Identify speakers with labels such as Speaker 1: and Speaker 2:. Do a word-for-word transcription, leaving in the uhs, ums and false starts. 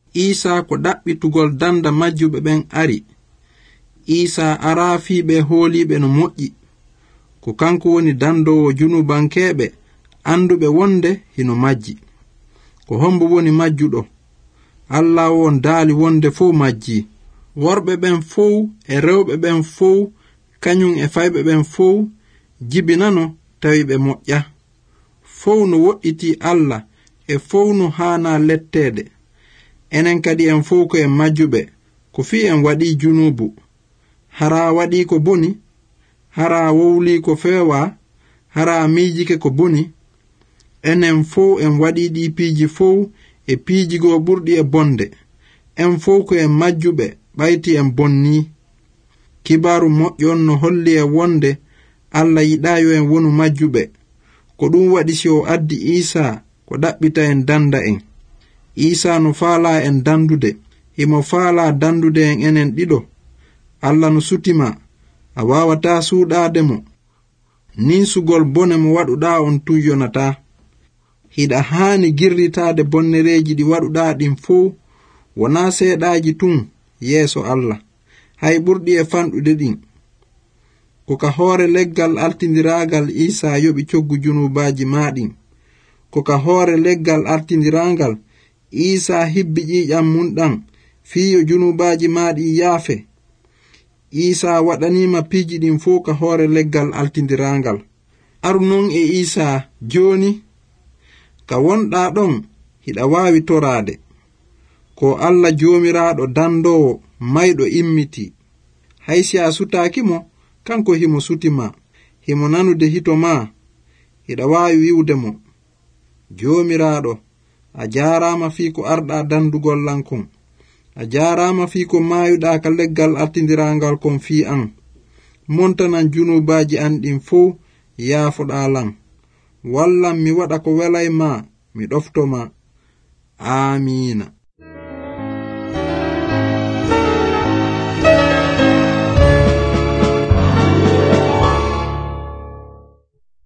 Speaker 1: Isa ko ɗaɓɓitugol danda majjuɓe ɓen ari. Isa araafiɓe hooliɓe no moƴƴi, ko kanko woni dandowo junubankeɓe anduɓe wonde hino majji. Ko hombo woni majjuɗo? Allah won daali wonde fow majji. Worɓe ɓen fow e rewɓe ɓen fow, kañum e fayɓe ɓen fow jibinano tawi ɓe moƴƴa. Fow no woɗɗiti Allah e fow no haana lettede. Enen kadi en fow ko en majjuɓe, ko fi en waɗi junubu. Hara waɗi ko boni, hara wowli ko feewa, hara miijike ko boni. Enen fow en waɗi ɗi piiji fow e piijigo ɓurɗi e bonde. En fow ko en majjuɓe ɓayti en bonni. Kibaru moƴƴon no holli e wonde Allah yiɗayo en wonu majjuɓe. Ko ɗum waɗi si o addi Isa ko ɗaɓɓita en danda en. Isa no faala en dandude, himo faala dandude en enen ɗiɗo. Allah no sutima, a wawata suuɗade mo. Nin sugol bone mo waɗuɗa on tuyonata. Hiɗa haani girritade bonnereji ɗi waɗuɗa ɗin fow, wona seeɗaji tun yeeso Allah, hay ɓurɗi e fanɗude ɗin. Ko ka hoore leggal altindiragal Isa yoɓi coggu junubaji maɗin. Ko ka hoore leggal altindiragal Isa hibbi ƴiƴam mum ɗan fiyo junubaji maɗi yaafe. Isa waɗanima piiji ɗin fow ka hoore leggal altindiragal. Aru non e Isa joni, ka wonɗa ɗon hiɗa wawi torade. Ko Allah jomiraɗo dandowo mayɗo immiti. Haysi a sutakimo, kanko himo sutima. Himo nanude hito ma, hiɗa wawi wiwde mo, jomiraɗo, a jarama fi ko arɗa dandugol lankon. A jarama fi ko mayuɗa ka leggal artindiragal kon fi an. Montanan junubaji an ɗin fow yaafoɗa lan. Wallan mi waɗa ko welay ma, mi ɗoftoma. Amina.